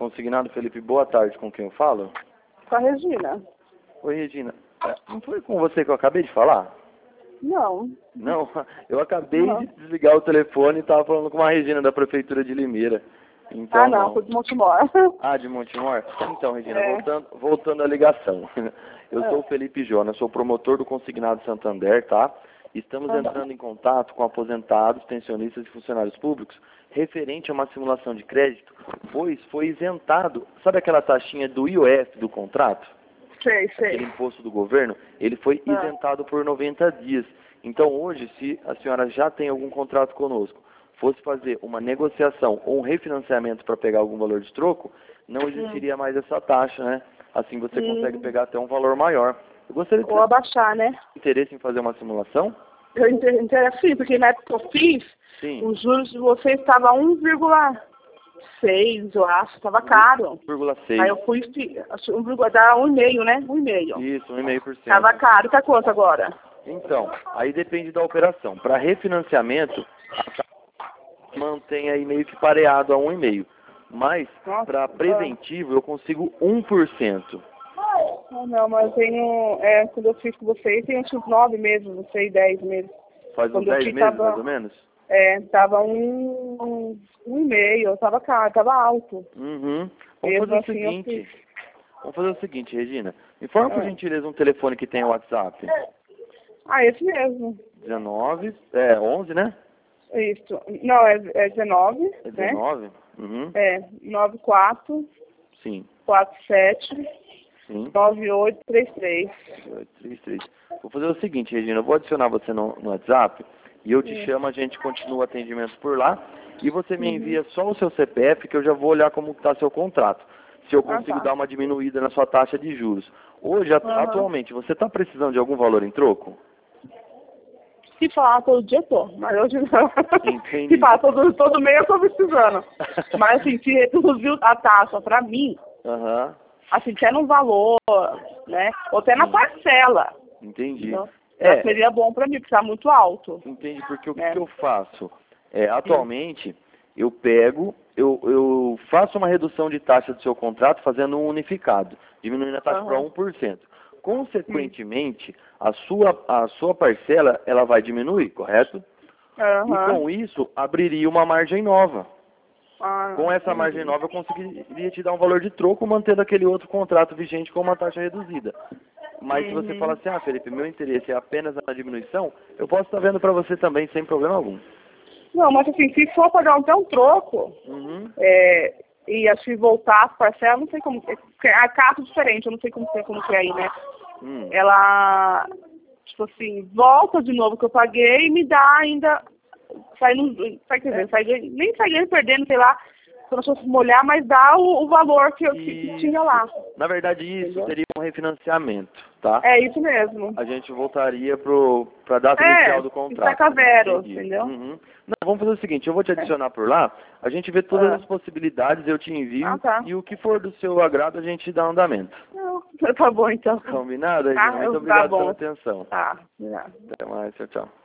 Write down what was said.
Consignado Felipe, boa tarde, com quem eu falo? Com a Regina. Oi, Regina. Não foi com você que eu acabei de falar? Não. Não, eu acabei de desligar o telefone e estava falando com uma Regina da Prefeitura de Limeira. Então, não, foi de Montemor. Ah, de Montemor? Então, Regina, voltando à ligação. Eu sou o Felipe Jonas, sou promotor do Consignado Santander, tá? Estamos entrando em contato com aposentados, pensionistas e funcionários públicos referente a uma simulação de crédito, pois foi isentado, sabe aquela taxinha do IOF do contrato? Sei. Aquele imposto do governo, ele foi isentado por 90 dias. Então hoje, se a senhora já tem algum contrato conosco, fosse fazer uma negociação ou um refinanciamento para pegar algum valor de troco, não existiria mais essa taxa, né? Assim você consegue pegar até um valor maior. Eu gostaria de ou abaixar, né? interesse em fazer uma simulação? Eu interessei, porque na época que eu fiz, os juros de vocês estavam 1,6, eu acho, estava caro. 1,6. Aí eu fui, dá 1,5, né? 1,5. Isso, 1,5%. Estava caro, tá quanto agora? Então, aí depende da operação. Para refinanciamento, mantém aí meio que pareado a 1,5. Mas, para preventivo, eu consigo 1%. Não, mas eu tenho, quando eu fiz com vocês, tem uns 9 meses, não sei, 10 meses. Faz uns 10 meses, mais ou menos? Tava 1,5, tava caro, tava alto. Vamos fazer o seguinte. Vamos fazer o seguinte, Regina. Me informa por gentileza um telefone que tem o WhatsApp. Esse mesmo. 11, né? Isso. Não, é 19. É 19? Né? 94. Sim. 47. Sim. 9833. 9833. Vou fazer o seguinte, Regina, eu vou adicionar você no WhatsApp e eu te chamo, a gente continua o atendimento por lá e você me envia só o seu CPF que eu já vou olhar como está seu contrato. Se eu consigo dar uma diminuída na sua taxa de juros. Hoje, atualmente, você está precisando de algum valor em troco? Se falar todo dia, eu tô, mas hoje não. Entendi. Se falar todo mês, eu tô precisando. Mas assim, se reduziu a taxa pra mim, assim, até no valor, né? Ou até na parcela. Entendi. Então, seria bom pra mim, porque tá muito alto. Entendi, porque o que eu faço? Atualmente, eu pego, eu faço uma redução de taxa do seu contrato fazendo um unificado, diminuindo a taxa para 1%. Consequentemente, a sua parcela, ela vai diminuir, correto? E com isso, abriria uma margem nova. Com essa margem nova, eu conseguiria te dar um valor de troco, mantendo aquele outro contrato vigente com uma taxa reduzida. Mas se você fala assim, Felipe, meu interesse é apenas na diminuição, eu posso estar vendo para você também, sem problema algum. Não, mas assim, se for pagar até um troco, e assim voltar as parcelas, não sei como, a carta diferente, eu não sei como que é aí, né? Ela, tipo assim, volta de novo que eu paguei e me dá ainda, nem sai perdendo, sei lá, se eu não fosse molhar, mas dá o valor que tinha lá. Na verdade, isso seria um refinanciamento, tá? É isso mesmo. A gente voltaria pra data inicial do contrato. Saca zero, entendeu? Não, vamos fazer o seguinte, eu vou te adicionar por lá, a gente vê todas as possibilidades, eu te envio, e o que for do seu agrado, a gente dá andamento. Tá bom, então. Combinado? Muito obrigado pela atenção. Tá, obrigado. Até mais, tchau, tchau.